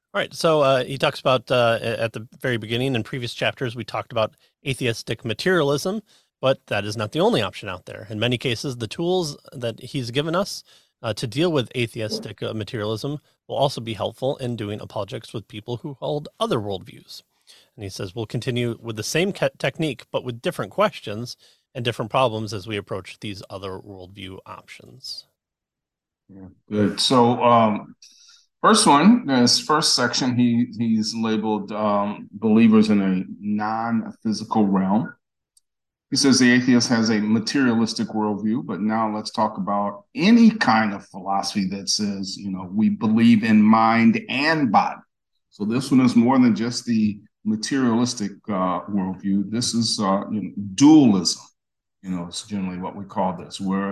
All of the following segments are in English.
All right, so he talks about at the very beginning in previous chapters, we talked about atheistic materialism, but that is not the only option out there. In many cases, the tools that he's given us to deal with atheistic materialism will also be helpful in doing apologetics with people who hold other worldviews. And he says we'll continue with the same technique, but with different questions and different problems as we approach these other worldview options. Yeah, good. So, first one, this first section, he's labeled believers in a non-physical realm. He says the atheist has a materialistic worldview, but now let's talk about any kind of philosophy that says, we believe in mind and body. So this one is more than just the materialistic worldview. This is dualism. It's generally what we call this, where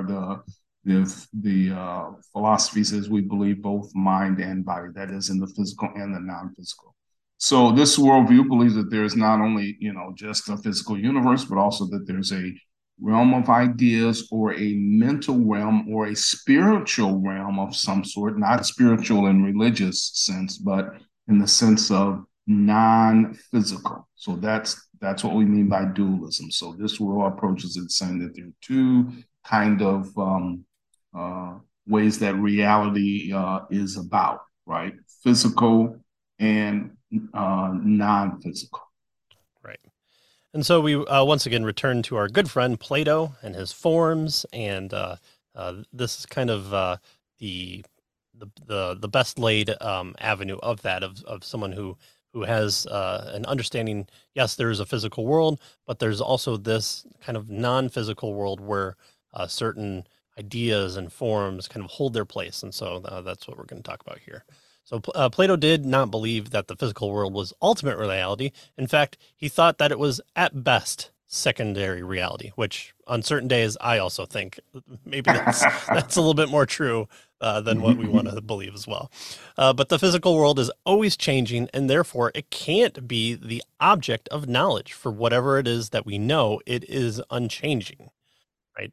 the philosophy says we believe both mind and body, that is, in the physical and the non-physical. So this worldview believes that there is not only, just a physical universe, but also that there's a realm of ideas or a mental realm or a spiritual realm of some sort, not spiritual in religious sense, but in the sense of non-physical. So that's what we mean by dualism. So this world approaches it saying that there are two kind of ways that reality is about, right? Physical and non-physical. Right. And so we once again return to our good friend Plato and his forms, and this is kind of the the best laid avenue of that of someone who has an understanding. Yes, there is a physical world, but there's also this kind of non-physical world where certain ideas and forms kind of hold their place, and so that's what we're going to talk about here. So Plato did not believe that the physical world was ultimate reality. In fact, he thought that it was at best secondary reality, which on certain days I also think maybe that's a little bit more true than what we want to believe as well. But the physical world is always changing, and therefore it can't be the object of knowledge for whatever it is that we know. It is unchanging, right?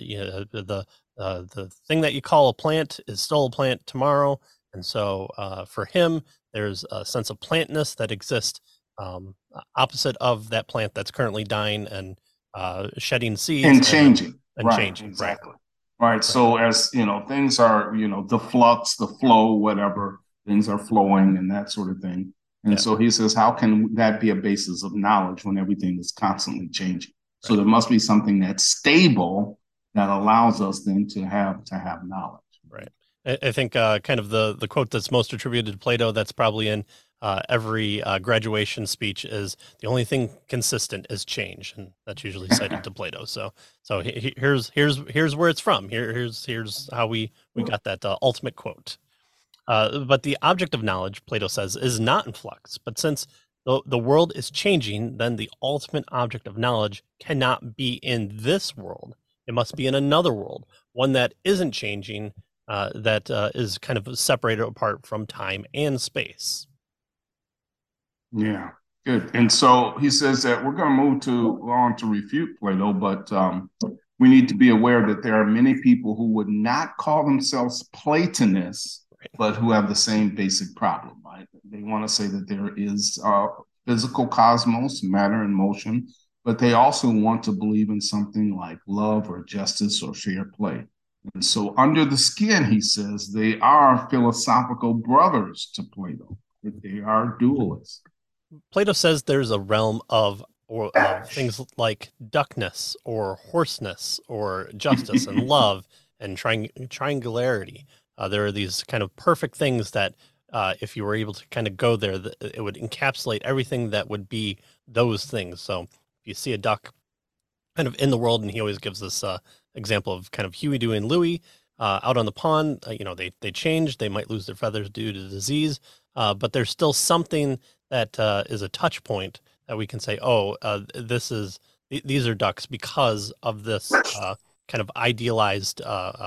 The thing that you call a plant is still a plant tomorrow, and so for him, there's a sense of plantness that exists opposite of that plant that's currently dying and shedding seeds And and then changing. and Right, changing. Right, exactly. Right. right, So as things are, the flux, the flow, whatever, things are flowing and that sort of thing. And yeah, so he says, how can that be a basis of knowledge when everything is constantly changing? So right. there must be something that's stable that allows us then to have knowledge. Right. I think kind of the quote that's most attributed to Plato that's probably in every graduation speech is the only thing consistent is change, and that's usually cited to Plato. So here's where it's from. Here's how we got that ultimate quote. But the object of knowledge, Plato says, is not in flux. But since the world is changing, then the ultimate object of knowledge cannot be in this world. It must be in another world, one that isn't changing, that is kind of separated apart from time and space. Yeah, good. And so he says that we're going to move on to refute Plato, but we need to be aware that there are many people who would not call themselves Platonists, Right. but who have the same basic problem, right? They want to say that there is physical cosmos, matter and motion, but they also want to believe in something like love or justice or fair play. And so, under the skin, he says, they are philosophical brothers to Plato. They are dualists. Plato says there's a realm of things like duckness or horseness or justice and love and triangularity. There are these kind of perfect things that if you were able to kind of go there, it would encapsulate everything that would be those things. So if you see a duck kind of in the world, and he always gives this example of kind of Huey, Dewey, and Louie out on the pond. They change. They might lose their feathers due to disease, but there's still something that is a touch point that we can say, oh, these are ducks because of this kind of idealized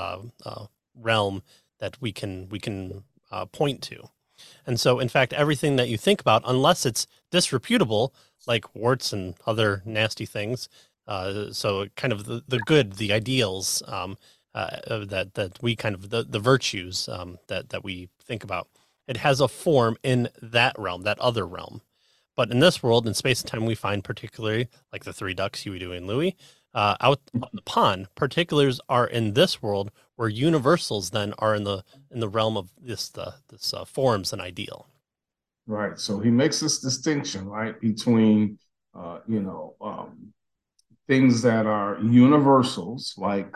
realm that we can point to. And so, in fact, everything that you think about, unless it's disreputable, like warts and other nasty things, so kind of the good, the ideals that we kind of the virtues that we think about. it has a form in that realm, that other realm. But in this world, in space and time, we find particularly like the three ducks, Huey, Dewey, and Louie, out on the pond. Particulars are in this world, where universals then are in the realm of this forms and ideal. Right. So he makes this distinction, right, between things that are universals, like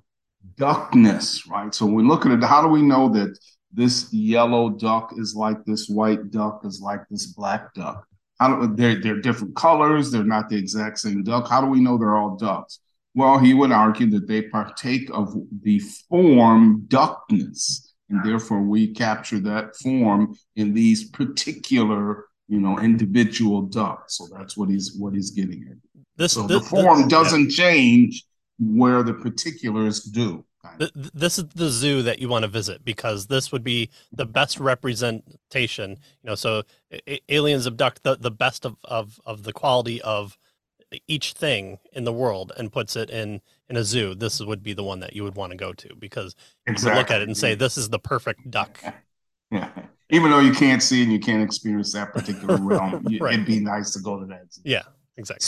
duckness, right? So we look at it, how do we know that this yellow duck is like this white duck is like this black duck? They're different colors, they're not the exact same duck. How do we know they're all ducks? Well, he would argue that they partake of the form duckness, and therefore we capture that form in these particular, individual ducks. So that's what he's getting at. So the form doesn't change where the particulars do. This is the zoo that you want to visit, because this would be the best representation. So aliens abduct the best of the quality of each thing in the world and puts it in a zoo. This would be the one that you would want to go to, because you would look at it and say, this is the perfect duck. Yeah. Even though you can't see and you can't experience that particular realm, right. It'd be nice to go to that zoo. Yeah. Exactly.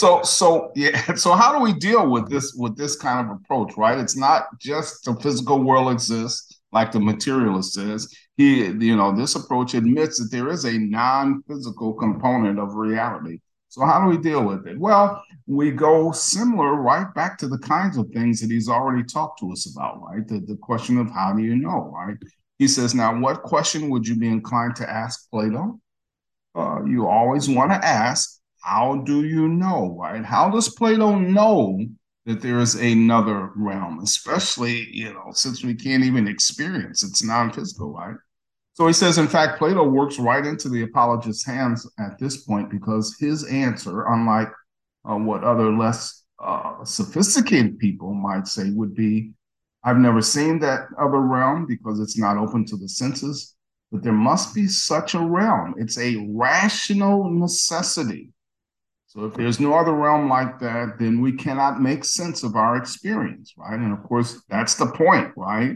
So how do we deal with this kind of approach, right? It's not just the physical world exists like the materialist says. This approach admits that there is a non-physical component of reality. So how do we deal with it? Well, we go similar right back to the kinds of things that he's already talked to us about, right? The question of how do you know, right? He says, now, what question would you be inclined to ask Plato? You always want to ask, how do you know, right? How does Plato know that there is another realm, especially, since we can't even experience it's non-physical, right? So he says, in fact, Plato works right into the apologist's hands at this point, because his answer, unlike what other less sophisticated people might say, would be, I've never seen that other realm because it's not open to the senses, but there must be such a realm. It's a rational necessity. So if there's no other realm like that, then we cannot make sense of our experience, right? And of course, that's the point, right?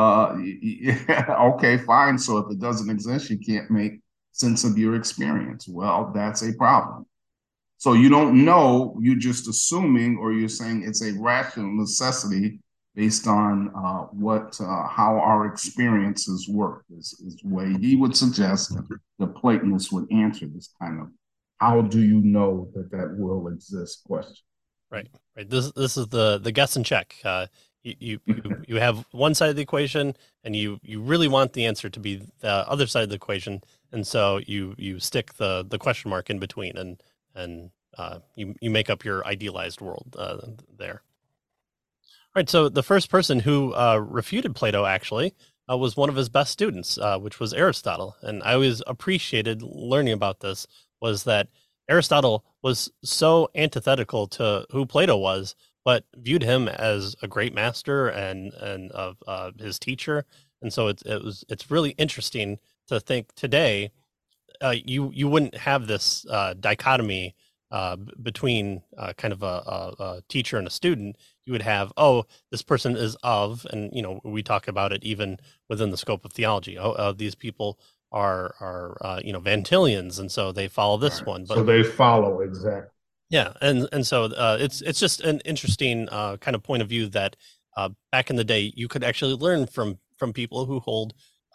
Okay, fine. So if it doesn't exist, you can't make sense of your experience. Well, that's a problem. So you don't know, you're just assuming, or you're saying it's a rational necessity based on how our experiences work. Is the way he would suggest the Platonists would answer this kind of how do you know that will exist question. Right. This is the guess and check. You have one side of the equation, and you really want the answer to be the other side of the equation, and so you stick the question mark in between, and you make up your idealized world there. All right. So the first person who refuted Plato actually was one of his best students, which was Aristotle, and I always appreciated learning about this. Was that Aristotle was so antithetical to who Plato was, but viewed him as a great master and his teacher. And so it's really interesting to think today you wouldn't have this dichotomy between kind of a teacher and a student. You would have, this person is of, and we talk about it even within the scope of theology. These people are Van Tillians, and so they follow this one. But so they follow exactly. Yeah, and so it's just an interesting kind of point of view that back in the day you could actually learn from people who hold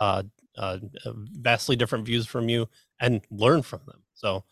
vastly different views from you and learn from them. So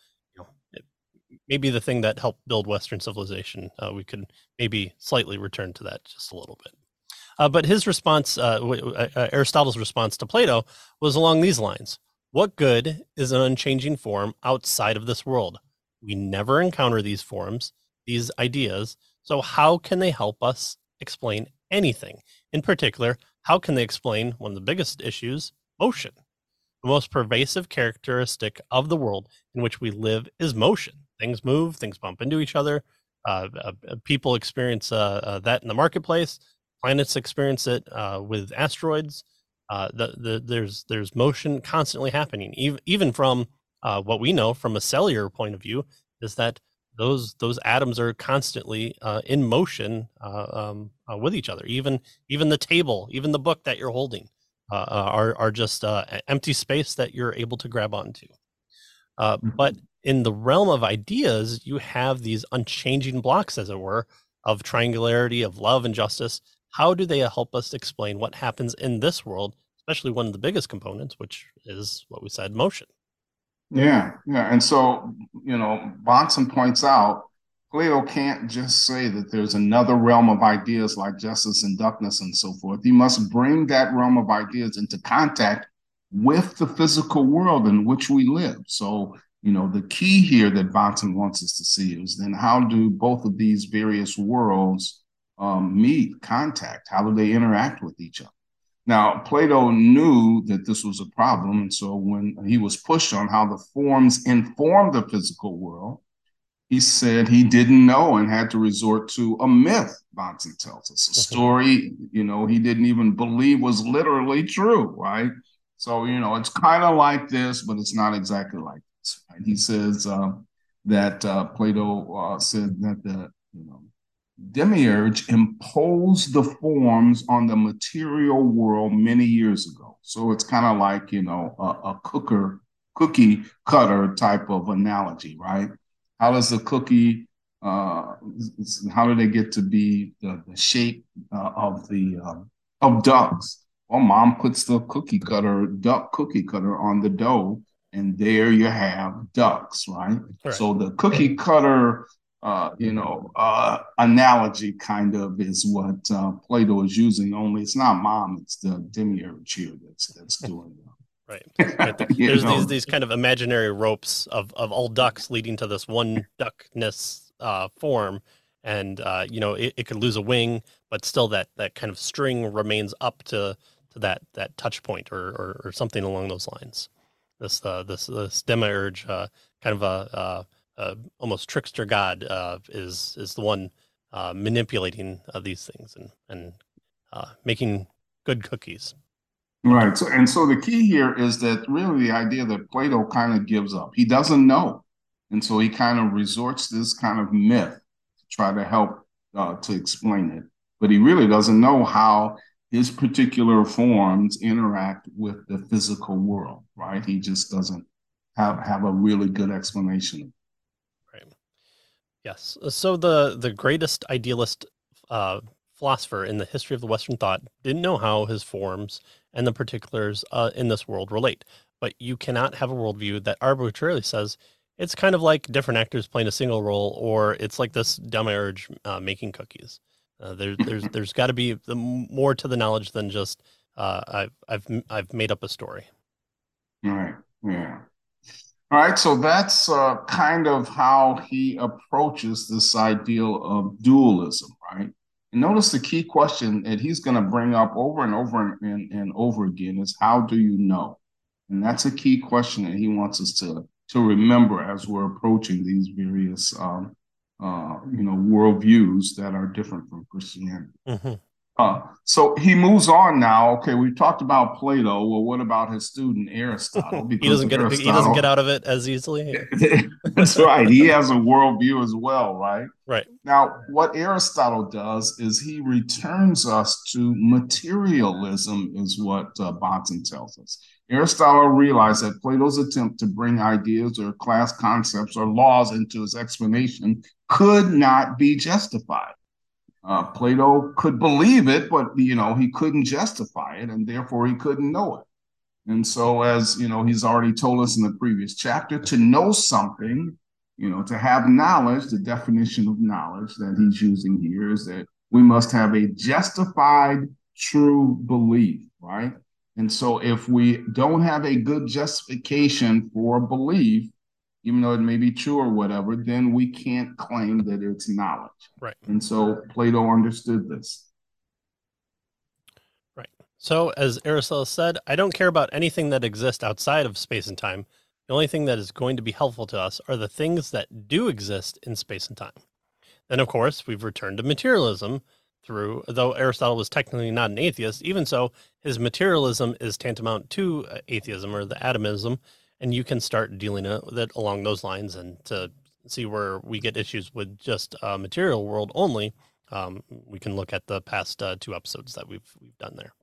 maybe the thing that helped build Western civilization, we could maybe slightly return to that just a little bit. But his response, Aristotle's response to Plato, was along these lines. What good is an unchanging form outside of this world? We never encounter these forms, these ideas. So how can they help us explain anything? In particular, how can they explain one of the biggest issues, motion? The most pervasive characteristic of the world in which we live is motion. Things move, things bump into each other. People experience that in the marketplace. Planets experience it with asteroids. There's motion constantly happening, even from what we know from a cellular point of view, is that those atoms are constantly in motion with each other. Even the table, even the book that you're holding, are just empty space that you're able to grab onto. But Mhm. in the realm of ideas, you have these unchanging blocks, as it were, of triangularity, of love and justice. How do they help us explain what happens in this world, especially one of the biggest components, which is what we said, motion? Yeah, yeah. And so, Bonson points out Plato can't just say that there's another realm of ideas like justice and duckness and so forth. He must bring that realm of ideas into contact with the physical world in which we live. So, the key here that Bonson wants us to see is then how do both of these various worlds meet, contact? How do they interact with each other? Now, Plato knew that this was a problem. And so when he was pushed on how the forms inform the physical world, he said he didn't know and had to resort to a myth, Bonson tells us, a Mhm. story, he didn't even believe was literally true, right? So, it's kind of like this, but it's not exactly like this. Right? He says that Plato said that Demiurge imposed the forms on the material world many years ago. So it's kind of like, a cookie cutter type of analogy, right? How does the cookie, uh, how do they get to be the shape of ducks? Well, mom puts the duck cookie cutter on the dough, and there you have ducks, right? Right. So the cookie cutter analogy kind of is what Plato is using. Only it's not mom; it's the demiurge here that's doing Right. Right. that. There's these kind of imaginary ropes of all ducks leading to this one duckness form, and it could lose a wing, but still that kind of string remains up to that touch point or something along those lines. This demiurge, kind of a almost trickster god, is the one manipulating these things and making good cookies. Right. So the key here is that really the idea that Plato kind of gives up. He doesn't know. And so he kind of resorts to this kind of myth to try to help to explain it. But he really doesn't know how his particular forms interact with the physical world, right? He just doesn't have a really good explanation. Right. Yes. So the greatest idealist uh, philosopher in the history of the Western thought didn't know how his forms and the particulars in this world relate. But you cannot have a worldview that arbitrarily says it's kind of like different actors playing a single role, or it's like this demiurge making cookies. There's got to be more to the knowledge than just I've made up a story. Right. Yeah. All right, so that's kind of how he approaches this ideal of dualism, right? And notice the key question that he's going to bring up over and over and over again is how do you know? And that's a key question that he wants us to remember as we're approaching these various worldviews that are different from Christianity. Hmm. So he moves on now. Okay, we talked about Plato. Well, what about his student Aristotle? Because He doesn't get Aristotle, out of it as easily. that's right, he has a worldview as well, right? Right. Now, what Aristotle does is he returns us to materialism, is what Bonson tells us. Aristotle realized that Plato's attempt to bring ideas or class concepts or laws into his explanation could not be justified. Plato could believe it, but he couldn't justify it, and therefore he couldn't know it. And so, as he's already told us in the previous chapter, to know something, to have knowledge, the definition of knowledge that he's using here is that we must have a justified true belief, right? And so, if we don't have a good justification for belief, even though it may be true or whatever, then we can't claim that it's knowledge. Right. And so Plato understood this. Right. So, as Aristotle said, I don't care about anything that exists outside of space and time. The only thing that is going to be helpful to us are the things that do exist in space and time. Then, of course, we've returned to materialism through, though Aristotle was technically not an atheist, even so, his materialism is tantamount to atheism or the atomism, and you can start dealing with it along those lines and to see where we get issues with just material world only. We can look at the past two episodes that we've done there.